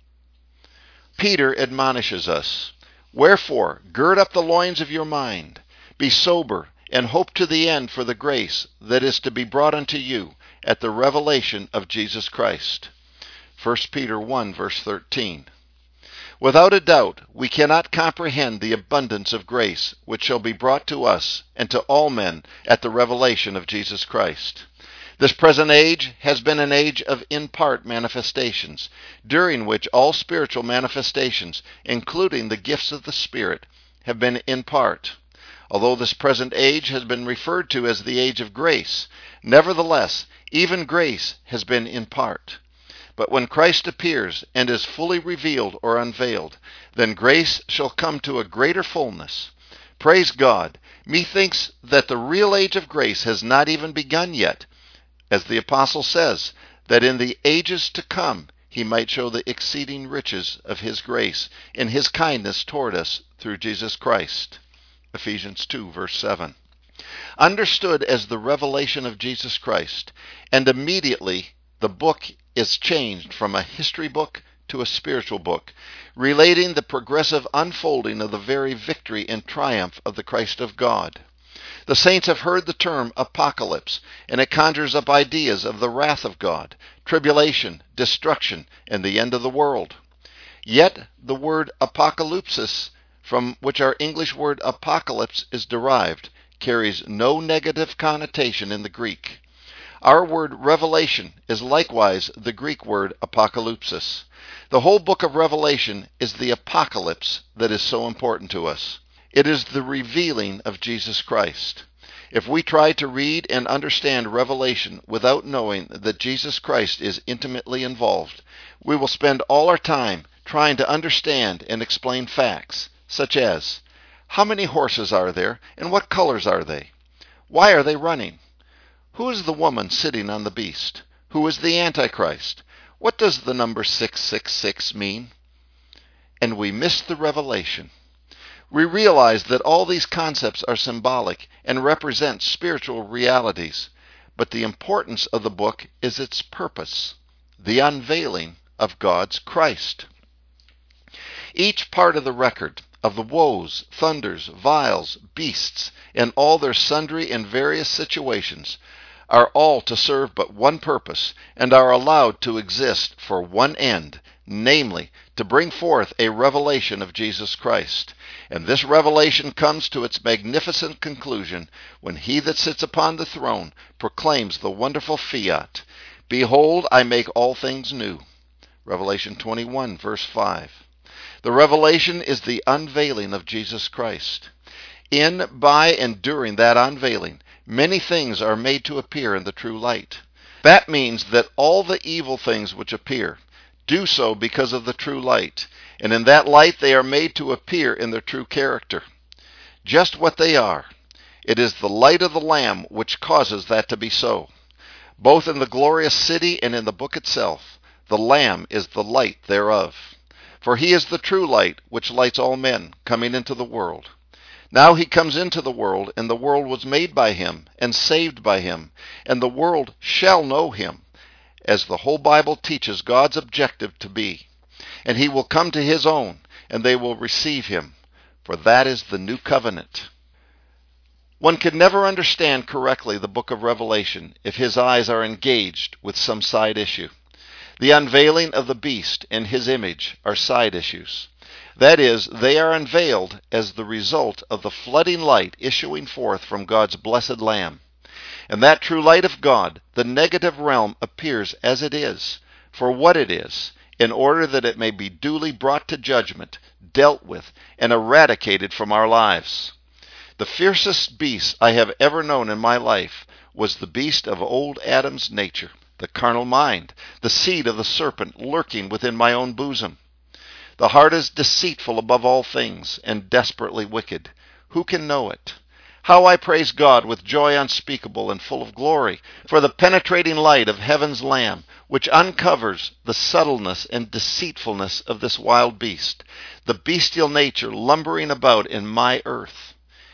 Peter admonishes us, "Wherefore, gird up the loins of your mind, be sober, and hope to the end for the grace that is to be brought unto you at the revelation of Jesus Christ." 1 Peter 1, verse 13. Without a doubt, we cannot comprehend the abundance of grace which shall be brought to us and to all men at the revelation of Jesus Christ. This present age has been an age of in-part manifestations, during which all spiritual manifestations, including the gifts of the Spirit, have been in part. Although this present age has been referred to as the age of grace, nevertheless, even grace has been in part. But when Christ appears and is fully revealed or unveiled, then grace shall come to a greater fullness. Praise God! Methinks that the real age of grace has not even begun yet, as the Apostle says, that in the ages to come he might show the exceeding riches of his grace in his kindness toward us through Jesus Christ. Ephesians 2, verse 7. Understood as the revelation of Jesus Christ, and immediately the book is changed from a history book to a spiritual book, relating the progressive unfolding of the very victory and triumph of the Christ of God. The saints have heard the term apocalypse, and it conjures up ideas of the wrath of God, tribulation, destruction, and the end of the world. Yet the word apocalypsis, from which our English word apocalypse is derived, carries no negative connotation in the Greek. Our word revelation is likewise the Greek word apocalypsis. The whole book of Revelation is the apocalypse that is so important to us. It is the revealing of Jesus Christ. If we try to read and understand Revelation without knowing that Jesus Christ is intimately involved, we will spend all our time trying to understand and explain facts, such as, how many horses are there and what colors are they? Why are they running? Who is the woman sitting on the beast? Who is the Antichrist? What does the number 666 mean? And we miss the revelation. We realize that all these concepts are symbolic and represent spiritual realities, but the importance of the book is its purpose, the unveiling of God's Christ. Each part of the record of the woes, thunders, vials, beasts, and all their sundry and various situations are all to serve but one purpose, and are allowed to exist for one end, namely, to bring forth a revelation of Jesus Christ. And this revelation comes to its magnificent conclusion when he that sits upon the throne proclaims the wonderful fiat, "Behold, I make all things new." Revelation 21, verse 5. The revelation is the unveiling of Jesus Christ. In, by, and during that unveiling, many things are made to appear in the true light. That means that all the evil things which appear, do so because of the true light, and in that light they are made to appear in their true character. Just what they are. It is the light of the Lamb which causes that to be so. Both in the glorious city and in the book itself, the Lamb is the light thereof. For he is the true light which lights all men coming into the world. Now he comes into the world, and the world was made by him and saved by him, and the world shall know him, as the whole Bible teaches God's objective to be. And he will come to his own, and they will receive him, for that is the new covenant. One can never understand correctly the book of Revelation if his eyes are engaged with some side issue. The unveiling of the beast and his image are side issues. That is, they are unveiled as the result of the flooding light issuing forth from God's blessed Lamb. In that true light of God, the negative realm appears as it is, for what it is, in order that it may be duly brought to judgment, dealt with, and eradicated from our lives. The fiercest beast I have ever known in my life was the beast of old Adam's nature, the carnal mind, the seed of the serpent lurking within my own bosom. The heart is deceitful above all things, and desperately wicked. Who can know it? How I praise God with joy unspeakable and full of glory for the penetrating light of heaven's Lamb, which uncovers the subtleness and deceitfulness of this wild beast, the bestial nature lumbering about in my earth.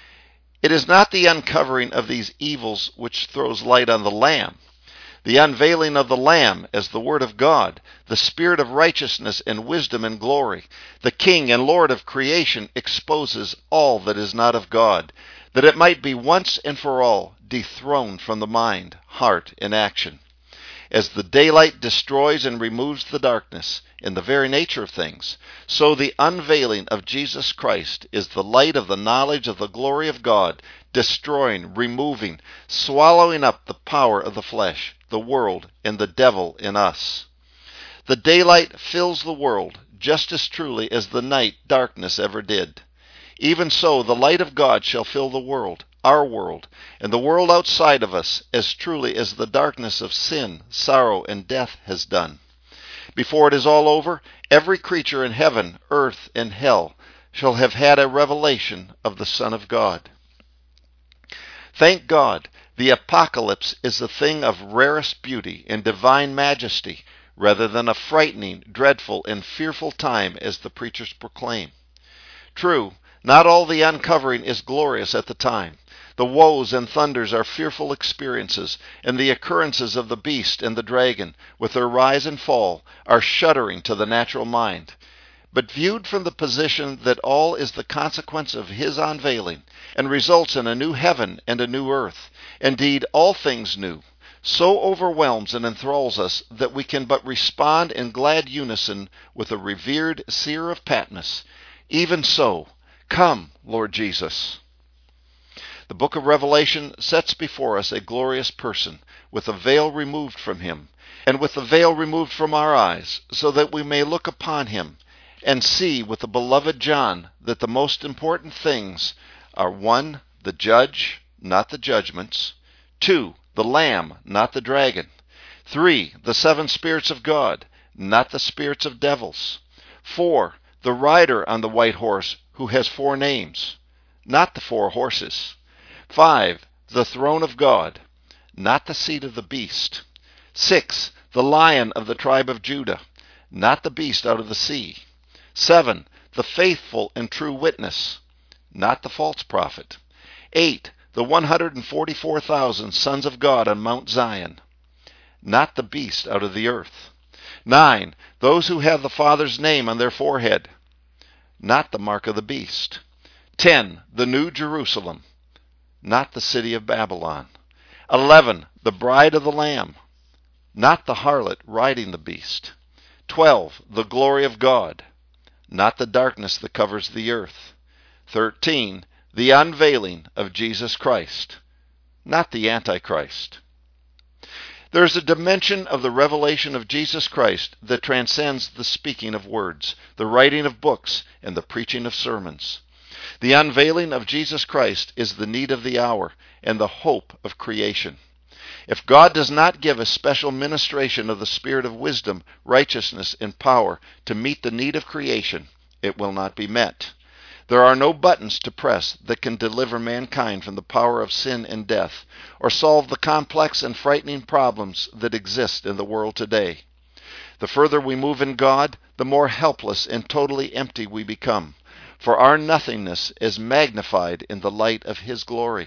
It is not the uncovering of these evils which throws light on the Lamb. The unveiling of the Lamb as the Word of God, the Spirit of righteousness and wisdom and glory, the King and Lord of creation, exposes all that is not of God, that it might be once and for all dethroned from the mind, heart, and action. As the daylight destroys and removes the darkness in the very nature of things, so the unveiling of Jesus Christ is the light of the knowledge of the glory of God, destroying, removing, swallowing up the power of the flesh, the world, and the devil in us. The daylight fills the world just as truly as the night darkness ever did. Even so, the light of God shall fill the world, our world, and the world outside of us, as truly as the darkness of sin, sorrow, and death has done. Before it is all over, every creature in heaven, earth, and hell shall have had a revelation of the Son of God. Thank God, the apocalypse is a thing of rarest beauty and divine majesty, rather than a frightening, dreadful, and fearful time as the preachers proclaim. True, not all the uncovering is glorious at the time. The woes and thunders are fearful experiences, and the occurrences of the beast and the dragon, with their rise and fall, are shuddering to the natural mind. But viewed from the position that all is the consequence of his unveiling, and results in a new heaven and a new earth, indeed all things new, so overwhelms and enthralls us that we can but respond in glad unison with a revered seer of Patmos, even so, come, Lord Jesus. The book of Revelation sets before us a glorious person, with a veil removed from him, and with the veil removed from our eyes, so that we may look upon him, and see with the beloved John that the most important things are 1. The judge, not the judgments; 2. The Lamb, not the dragon; 3. The 7 spirits of God, not the spirits of devils; 4. The rider on the white horse who has 4 names, not the 4 horses; 5. The throne of God, not the seat of the beast; 6. The lion of the tribe of Judah, not the beast out of the sea; 7. The faithful and true witness, not the false prophet; 8. The 144,000 sons of God on Mount Zion, not the beast out of the earth; 9. Those who have the Father's name on their forehead, not the mark of the beast; 10. The New Jerusalem, not the city of Babylon; 11. The bride of the Lamb, not the harlot riding the beast; 12. The glory of God, not the darkness that covers the earth; 13. The unveiling of Jesus Christ, not the Antichrist. There is a dimension of the revelation of Jesus Christ that transcends the speaking of words, the writing of books, and the preaching of sermons. The unveiling of Jesus Christ is the need of the hour and the hope of creation. If God does not give a special ministration of the Spirit of wisdom, righteousness, and power to meet the need of creation, it will not be met. There are no buttons to press that can deliver mankind from the power of sin and death, or solve the complex and frightening problems that exist in the world today. The further we move in God, the more helpless and totally empty we become, for our nothingness is magnified in the light of His glory.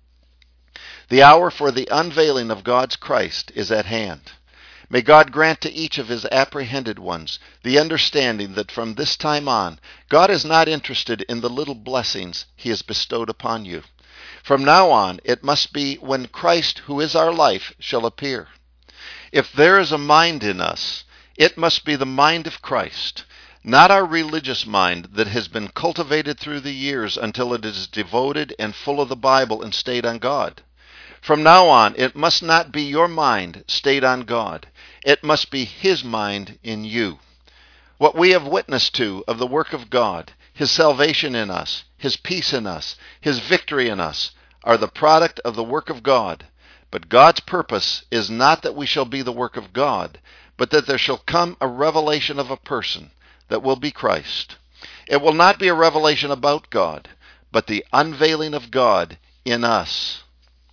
The hour for the unveiling of God's Christ is at hand. May God grant to each of His apprehended ones the understanding that from this time on, God is not interested in the little blessings He has bestowed upon you. From now on, it must be when Christ, who is our life, shall appear. If there is a mind in us, it must be the mind of Christ, not our religious mind that has been cultivated through the years until it is devoted and full of the Bible and stayed on God. From now on, it must not be your mind stayed on God. It must be His mind in you. What we have witnessed to of the work of God, His salvation in us, His peace in us, His victory in us, are the product of the work of God. But God's purpose is not that we shall be the work of God, but that there shall come a revelation of a person that will be Christ. It will not be a revelation about God, but the unveiling of God in us.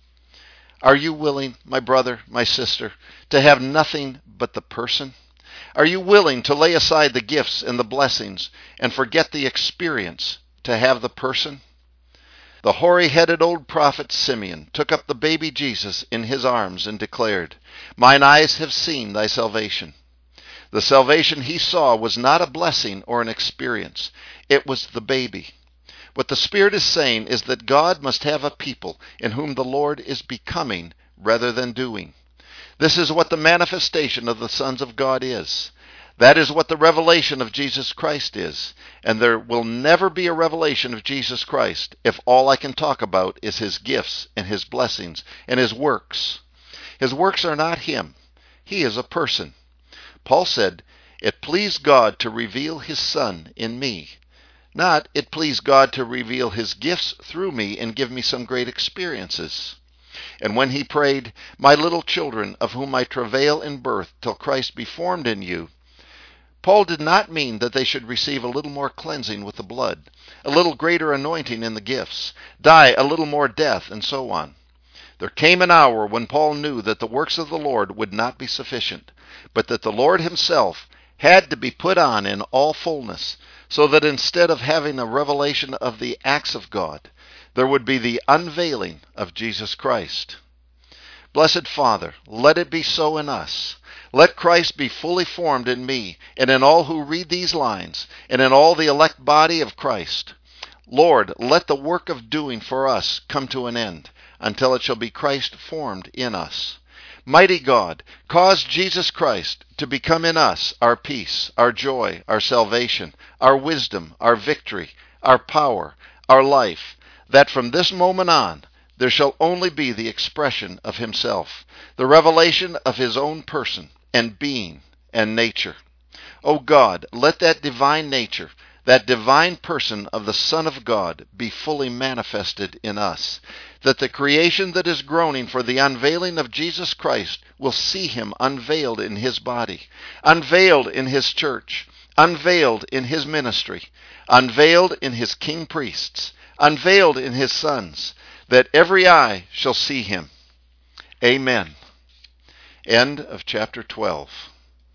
Are you willing, my brother, my sister, to have nothing but the person? Are you willing to lay aside the gifts and the blessings and forget the experience to have the person? The hoary-headed old prophet Simeon took up the baby Jesus in his arms and declared, "Mine eyes have seen thy salvation." The salvation he saw was not a blessing or an experience. It was the baby. What the Spirit is saying is that God must have a people in whom the Lord is becoming rather than doing. This is what the manifestation of the sons of God is. That is what the revelation of Jesus Christ is. And there will never be a revelation of Jesus Christ if all I can talk about is His gifts and His blessings and His works. His works are not Him. He is a person. Paul said, "It pleased God to reveal His Son in me." Not, "It pleased God to reveal His gifts through me and give me some great experiences." And when he prayed, "My little children, of whom I travail in birth till Christ be formed in you," Paul did not mean that they should receive a little more cleansing with the blood, a little greater anointing in the gifts, die a little more death, and so on. There came an hour when Paul knew that the works of the Lord would not be sufficient, but that the Lord Himself had to be put on in all fullness, so that instead of having a revelation of the acts of God, there would be the unveiling of Jesus Christ. Blessed Father, let it be so in us. Let Christ be fully formed in me and in all who read these lines and in all the elect body of Christ. Lord, let the work of doing for us come to an end until it shall be Christ formed in us. Mighty God, cause Jesus Christ to become in us our peace, our joy, our salvation, our wisdom, our victory, our power, our life, that from this moment on there shall only be the expression of Himself, the revelation of His own person and being and nature. O God, let that divine nature, that divine person of the Son of God be fully manifested in us, that the creation that is groaning for the unveiling of Jesus Christ will see Him unveiled in His body, unveiled in His church, unveiled in His ministry, unveiled in His king priests, unveiled in His sons, that every eye shall see Him. Amen. End of chapter 12.